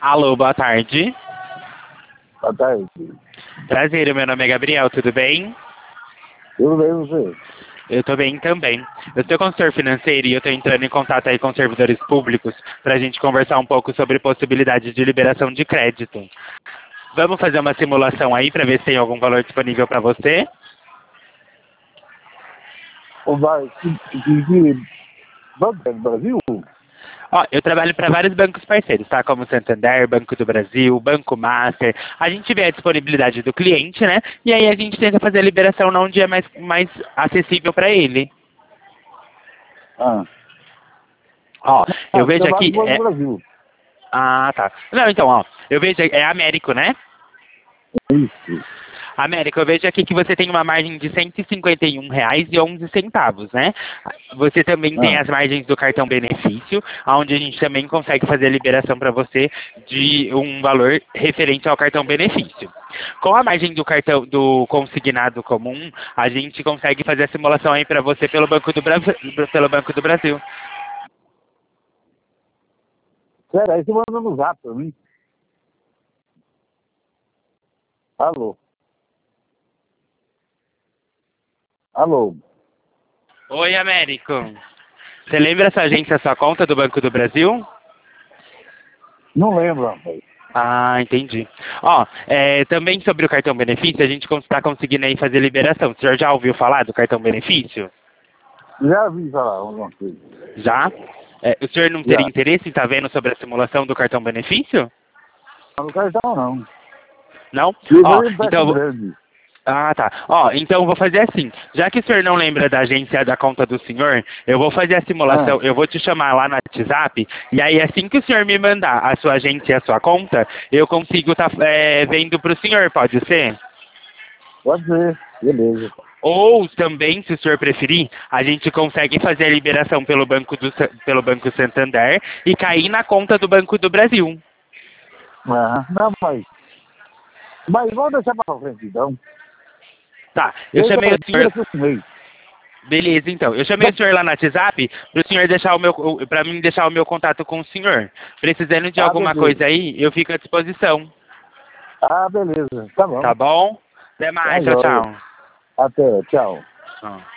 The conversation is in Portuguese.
Alô, boa tarde. Boa tarde. Prazer, meu nome é Gabriel, tudo bem? Tudo bem você? Eu tô bem também. Eu sou consultor financeiro e eu tô entrando em contato aí com servidores públicos pra gente conversar um pouco sobre possibilidades de liberação de crédito. Vamos fazer uma simulação aí pra ver se tem algum valor disponível pra você? O Banco do Brasil? Ó, eu trabalho para vários bancos parceiros, tá? Como Santander, Banco do Brasil, Banco Master. A gente vê a disponibilidade do cliente, né? E aí a gente tenta fazer a liberação num dia mais acessível para ele. Ah, Ó, eu vejo trabalho aqui... no Banco do Brasil. Ah, tá. Não, então, ó, eu vejo... É Américo, né? Isso. Américo, eu vejo aqui que você tem uma margem de R$ 151,11, né? Você também tem Ah, as margens do cartão benefício, onde a gente também consegue fazer a liberação para você de um valor referente ao cartão benefício. Com a margem do cartão do consignado comum, a gente consegue fazer a simulação aí para você pelo Banco do Brasil. sério, aí você manda no zap pra mim. Alô? Alô? Oi, Américo. Você lembra sua agência, sua conta do Banco do Brasil? Não lembro, rapaz. Ah, entendi. Ó, também sobre o cartão benefício, a gente está conseguindo aí fazer liberação. O senhor já ouviu falar do cartão benefício? Já vi falar alguma coisa. Já? O senhor não teria Já. interesse em estar vendo sobre a simulação do cartão benefício? Mas no cartão não. Não? Eu Ó, ganhei um então... empréstimo grande. Ah, tá. Ó, então eu vou fazer assim. Já que o senhor não lembra da agência da conta do senhor, eu vou fazer a Ah, simulação, eu vou te chamar lá no WhatsApp, e aí assim que o senhor me mandar a sua agência e a sua conta, eu consigo estar vendo para o senhor, pode ser? pode ser. Beleza. Ou também, se o senhor preferir, a gente consegue fazer a liberação pelo Banco Santander e cair na conta do Banco do Brasil. Ah, não, mas vamos deixar pra frente, então. Tá, eu Deixa chamei pra o senhor. que eu fumei. Beleza, então. Eu chamei o senhor lá no WhatsApp para o senhor deixar para mim deixar o meu contato com o senhor. Precisando de Ah, alguma beleza. coisa aí, eu fico à disposição. Ah, beleza. Tá bom. Tá bom? Até Tá mais, tchau, jóia. tchau. Até. Tchau. Tchau.